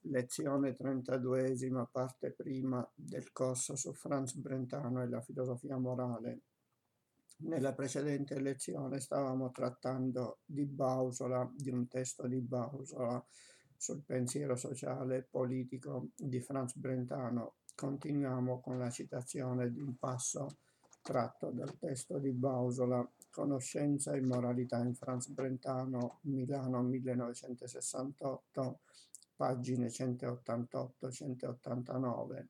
Lezione 32esima, parte prima del corso su Franz Brentano e la filosofia morale. Nella precedente lezione stavamo trattando di Bausola, di un testo di Bausola sul pensiero sociale e politico di Franz Brentano. Continuiamo con la citazione di un passo tratto dal testo di Bausola, Conoscenza e moralità in Franz Brentano, Milano 1968, pagine 188-189.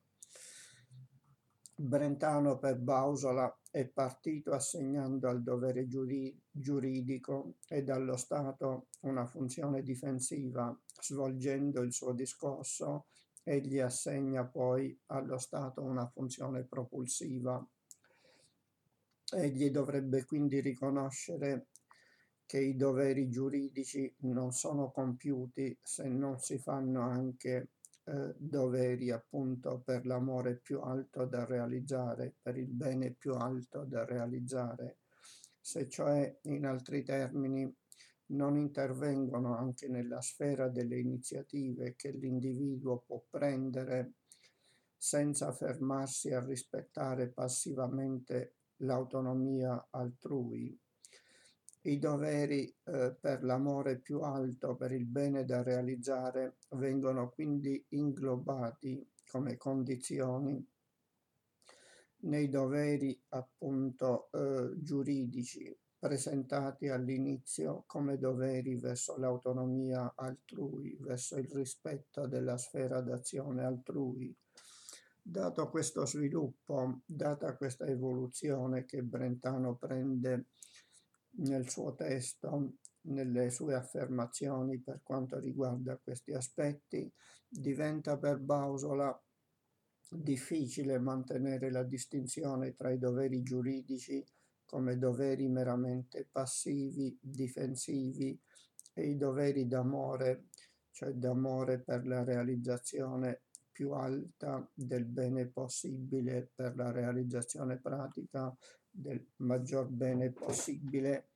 Brentano per Bausola è partito assegnando al dovere giuridico e dallo Stato una funzione difensiva. Svolgendo il suo discorso, egli assegna poi allo Stato una funzione propulsiva. Egli dovrebbe quindi riconoscere che i doveri giuridici non sono compiuti se non si fanno anche doveri appunto per l'amore più alto da realizzare, per il bene più alto da realizzare, se cioè in altri termini non intervengono anche nella sfera delle iniziative che l'individuo può prendere senza fermarsi a rispettare passivamente l'autonomia altrui. I doveri per l'amore più alto, per il bene da realizzare, vengono quindi inglobati come condizioni nei doveri appunto giuridici presentati all'inizio come doveri verso l'autonomia altrui, verso il rispetto della sfera d'azione altrui. Dato questo sviluppo, data questa evoluzione che Brentano prende nel suo testo, nelle sue affermazioni per quanto riguarda questi aspetti, diventa per Bausola difficile mantenere la distinzione tra i doveri giuridici come doveri meramente passivi, difensivi, e i doveri d'amore, cioè d'amore per la realizzazione più alta del bene possibile, per la realizzazione pratica del maggior bene possibile.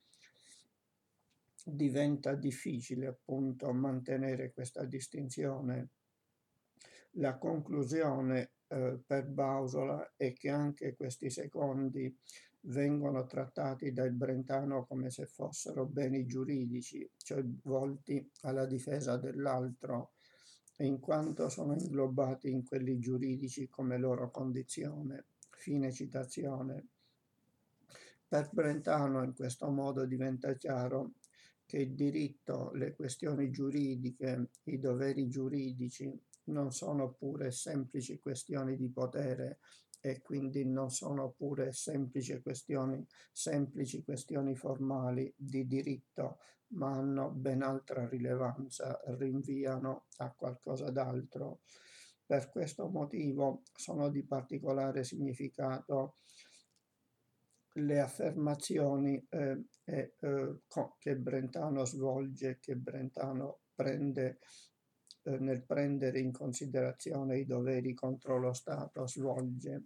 Diventa difficile appunto mantenere questa distinzione. La conclusione per Bausola è che anche questi secondi vengono trattati dal Brentano come se fossero beni giuridici, cioè volti alla difesa dell'altro, in quanto sono inglobati in quelli giuridici come loro condizione. Fine citazione. Per Brentano in questo modo diventa chiaro che il diritto, le questioni giuridiche, i doveri giuridici non sono pure semplici questioni di potere e quindi non sono pure semplici questioni formali di diritto, ma hanno ben altra rilevanza, rinviano a qualcosa d'altro. Per questo motivo sono di particolare significato le affermazioni che Brentano svolge, che Brentano prende nel prendere in considerazione i doveri contro lo Stato, svolge.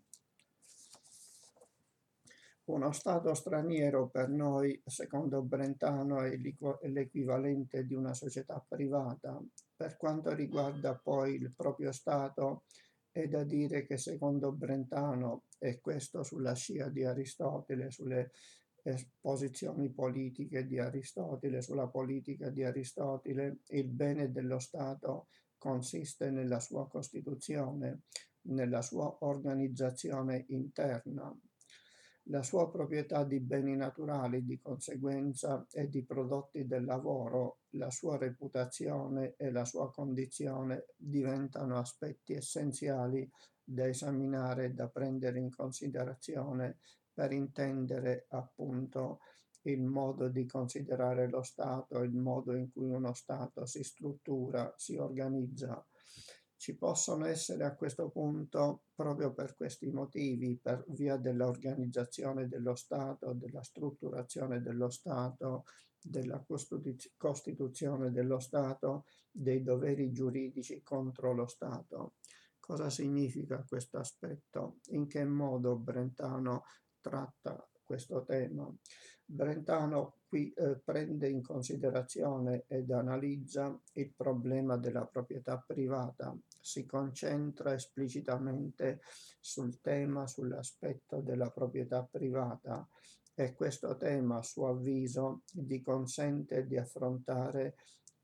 Uno Stato straniero per noi, secondo Brentano, è l'equivalente di una società privata. Per quanto riguarda poi il proprio Stato, è da dire che secondo Brentano, e questo sulla scia di Aristotele, sulle posizioni politiche di Aristotele, sulla politica di Aristotele, il bene dello Stato consiste nella sua costituzione, nella sua organizzazione interna. La sua proprietà di beni naturali, di conseguenza, e di prodotti del lavoro, la sua reputazione e la sua condizione diventano aspetti essenziali da esaminare e da prendere in considerazione per intendere appunto il modo di considerare lo Stato, il modo in cui uno Stato si struttura, si organizza. Ci possono essere a questo punto, proprio per questi motivi, per via dell'organizzazione dello Stato, della strutturazione dello Stato, della costituzione dello Stato, dei doveri giuridici contro lo Stato. Cosa significa questo aspetto? In che modo Brentano tratta questo tema? Brentano qui prende in considerazione ed analizza il problema della proprietà privata, si concentra esplicitamente sul tema, sull'aspetto della proprietà privata, e questo tema, a suo avviso, gli consente di affrontare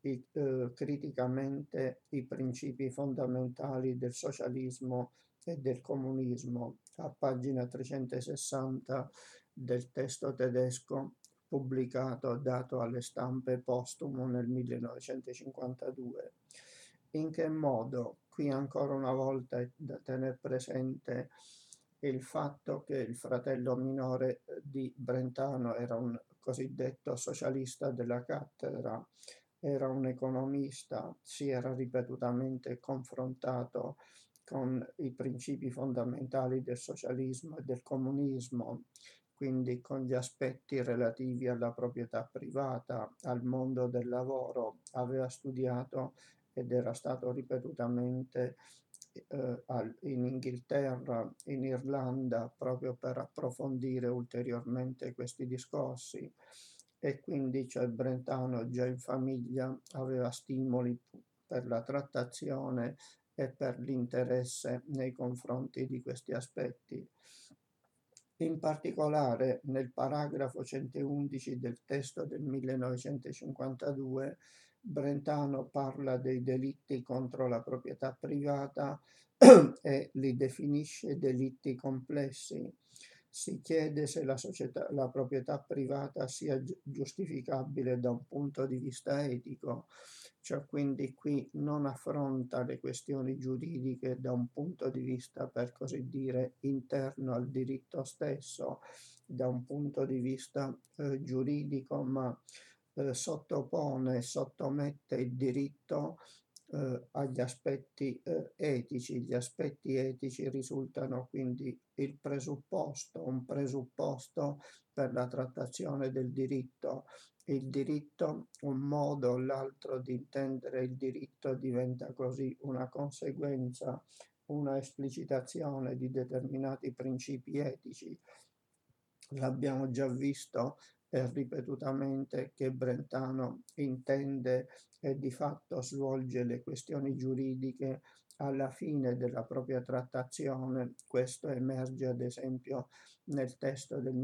criticamente i principi fondamentali del socialismo e del comunismo. A pagina 360 del testo tedesco pubblicato, dato alle stampe postumo nel 1952. In che modo? Qui ancora una volta è da tenere presente il fatto che il fratello minore di Brentano era un cosiddetto socialista della cattedra, era un economista, si era ripetutamente confrontato con i principi fondamentali del socialismo e del comunismo, quindi con gli aspetti relativi alla proprietà privata, al mondo del lavoro. Aveva studiato ed era stato ripetutamente in Inghilterra, in Irlanda, proprio per approfondire ulteriormente questi discorsi, e quindi cioè Brentano già in famiglia aveva stimoli per la trattazione e per l'interesse nei confronti di questi aspetti. In particolare nel paragrafo 111 del testo del 1952 Brentano parla dei delitti contro la proprietà privata e li definisce delitti complessi. Si chiede se la proprietà privata sia giustificabile da un punto di vista etico, cioè quindi qui non affronta le questioni giuridiche da un punto di vista, per così dire, interno al diritto stesso, da un punto di vista giuridico, ma sottomette il diritto agli aspetti etici. Gli aspetti etici risultano quindi un presupposto per la trattazione del diritto. Il diritto, un modo o l'altro di intendere il diritto, diventa così una conseguenza, una esplicitazione di determinati principi etici. L'abbiamo già visto ripetutamente che Brentano intende e di fatto svolge le questioni giuridiche alla fine della propria trattazione. Questo emerge ad esempio nel testo del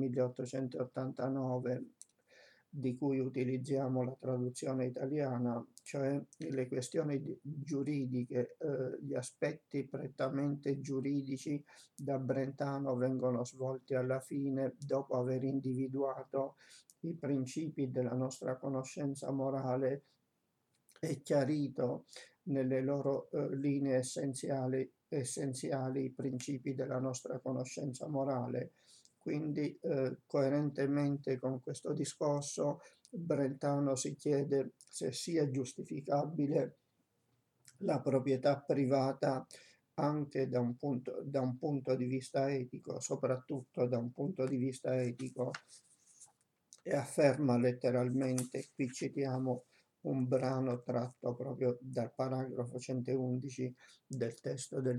1889, di cui utilizziamo la traduzione italiana, cioè le questioni giuridiche, gli aspetti prettamente giuridici da Brentano vengono svolti alla fine, dopo aver individuato i principi della nostra conoscenza morale e chiarito nelle loro linee essenziali i principi della nostra conoscenza morale. Quindi, coerentemente con questo discorso, Brentano si chiede se sia giustificabile la proprietà privata anche da un punto di vista etico, soprattutto da un punto di vista etico, e afferma letteralmente, qui citiamo un brano tratto proprio dal paragrafo 111 del testo del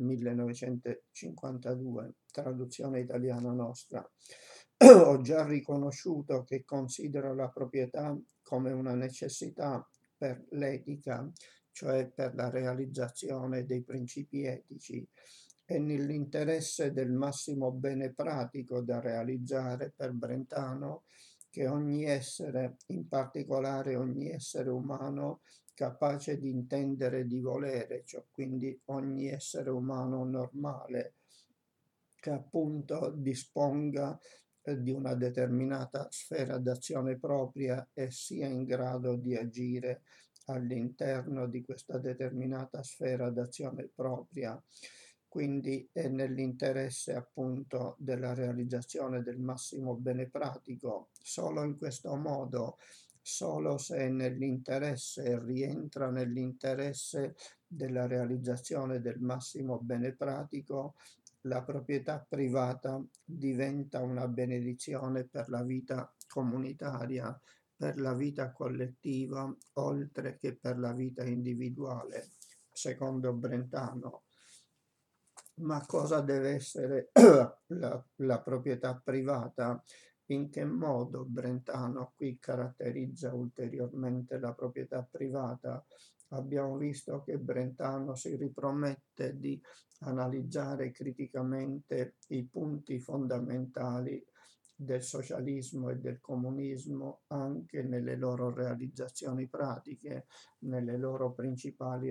1952, traduzione italiana nostra. Ho già riconosciuto che considero la proprietà come una necessità per l'etica, cioè per la realizzazione dei principi etici, e nell'interesse del massimo bene pratico da realizzare per Brentano, che ogni essere, in particolare ogni essere umano, capace di intendere e di volere, cioè quindi ogni essere umano normale, che appunto disponga di una determinata sfera d'azione propria e sia in grado di agire all'interno di questa determinata sfera d'azione propria. Quindi è nell'interesse appunto della realizzazione del massimo bene pratico. Solo in questo modo, solo se nell'interesse rientra nell'interesse della realizzazione del massimo bene pratico, la proprietà privata diventa una benedizione per la vita comunitaria, per la vita collettiva, oltre che per la vita individuale, secondo Brentano. Ma cosa deve essere la proprietà privata? In che modo Brentano qui caratterizza ulteriormente la proprietà privata? Abbiamo visto che Brentano si ripromette di analizzare criticamente i punti fondamentali del socialismo e del comunismo anche nelle loro realizzazioni pratiche, nelle loro principali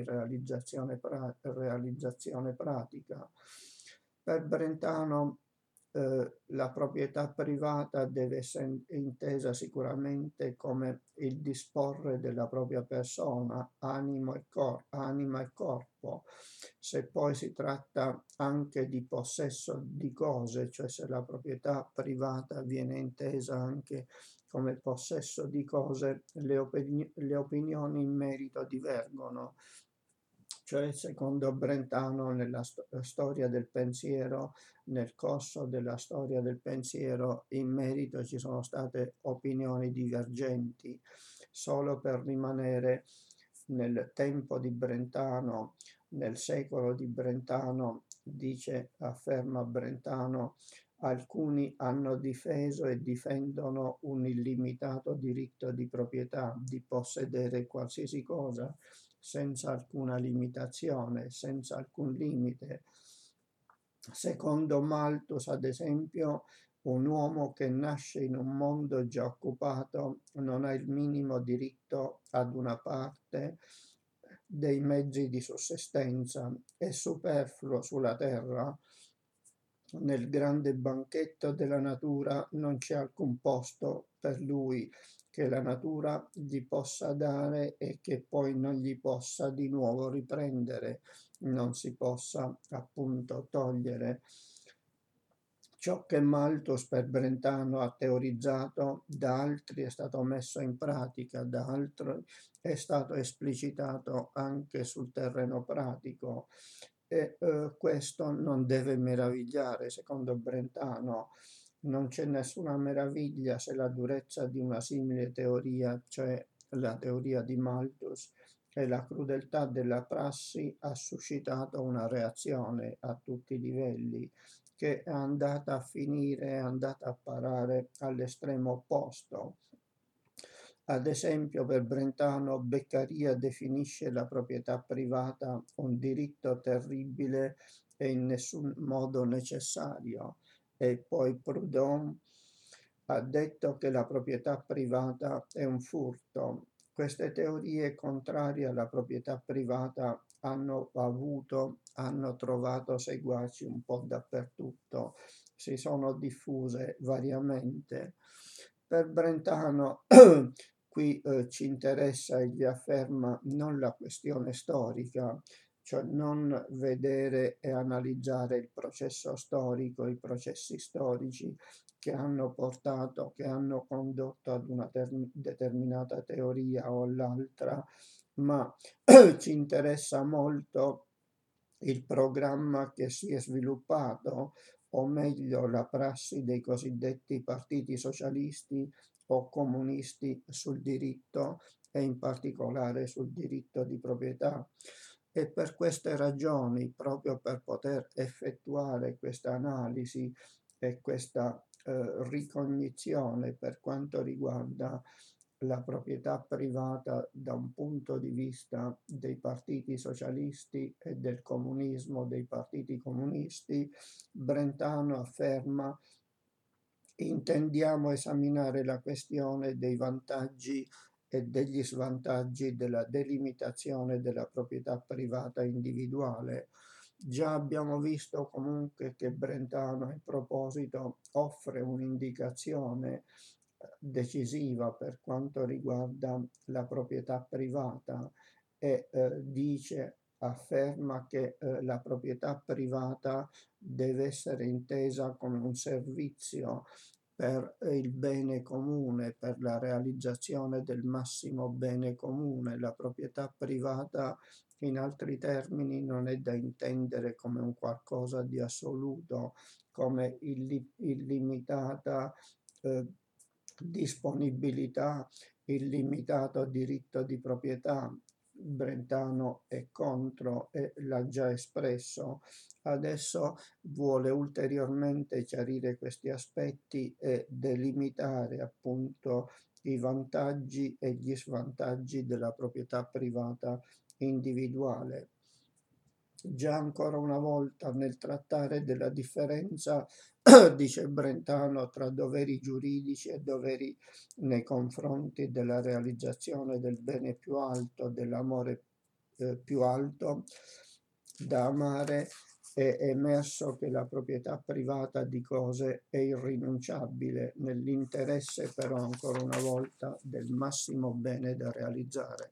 realizzazione pratica. Per Brentano la proprietà privata deve essere intesa sicuramente come il disporre della propria persona, anima e corpo. Se poi si tratta anche di possesso di cose, cioè se la proprietà privata viene intesa anche come possesso di cose, le opinioni in merito divergono. Cioè, secondo Brentano, nella storia del pensiero, nel corso della storia del pensiero, in merito ci sono state opinioni divergenti. Solo per rimanere nel tempo di Brentano, nel secolo di Brentano, afferma Brentano, alcuni hanno difeso e difendono un illimitato diritto di proprietà, di possedere qualsiasi cosa, senza alcuna limitazione, senza alcun limite. Secondo Malthus, ad esempio, un uomo che nasce in un mondo già occupato non ha il minimo diritto ad una parte dei mezzi di sussistenza. È superfluo sulla terra. Nel grande banchetto della natura non c'è alcun posto per lui che la natura gli possa dare e che poi non gli possa di nuovo riprendere, non si possa appunto togliere. Ciò che Malthus per Brentano ha teorizzato da altri è stato messo in pratica, da altri è stato esplicitato anche sul terreno pratico e questo non deve meravigliare, secondo Brentano. Non c'è nessuna meraviglia se la durezza di una simile teoria, cioè la teoria di Malthus, e la crudeltà della prassi ha suscitato una reazione a tutti i livelli che è andata a finire, è andata a parare all'estremo opposto. Ad esempio, per Brentano, Beccaria definisce la proprietà privata un diritto terribile e in nessun modo necessario. E poi Proudhon ha detto che la proprietà privata è un furto. Queste teorie contrarie alla proprietà privata hanno trovato seguaci un po' dappertutto, si sono diffuse variamente. Per Brentano qui ci interessa, egli afferma, non la questione storica, cioè non vedere e analizzare il processo storico, i processi storici che hanno portato, che hanno condotto ad una determinata teoria o l'altra, ma ci interessa molto il programma che si è sviluppato, o meglio la prassi dei cosiddetti partiti socialisti o comunisti sul diritto e in particolare sul diritto di proprietà. E per queste ragioni, proprio per poter effettuare questa analisi e questa ricognizione per quanto riguarda la proprietà privata da un punto di vista dei partiti socialisti e del comunismo, dei partiti comunisti, Brentano afferma: intendiamo esaminare la questione dei vantaggi e degli svantaggi della delimitazione della proprietà privata individuale. Già abbiamo visto comunque che Brentano in proposito offre un'indicazione decisiva per quanto riguarda la proprietà privata e afferma che la proprietà privata deve essere intesa come un servizio per il bene comune, per la realizzazione del massimo bene comune. La proprietà privata, in altri termini, non è da intendere come un qualcosa di assoluto, come illimitata eh, disponibilità, illimitato diritto di proprietà, Brentano è contro e l'ha già espresso. Adesso vuole ulteriormente chiarire questi aspetti e delimitare appunto i vantaggi e gli svantaggi della proprietà privata individuale. Già ancora una volta nel trattare della differenza, dice Brentano, tra doveri giuridici e doveri nei confronti della realizzazione del bene più alto, dell'amore più alto da amare, è emerso che la proprietà privata di cose è irrinunciabile nell'interesse però ancora una volta del massimo bene da realizzare.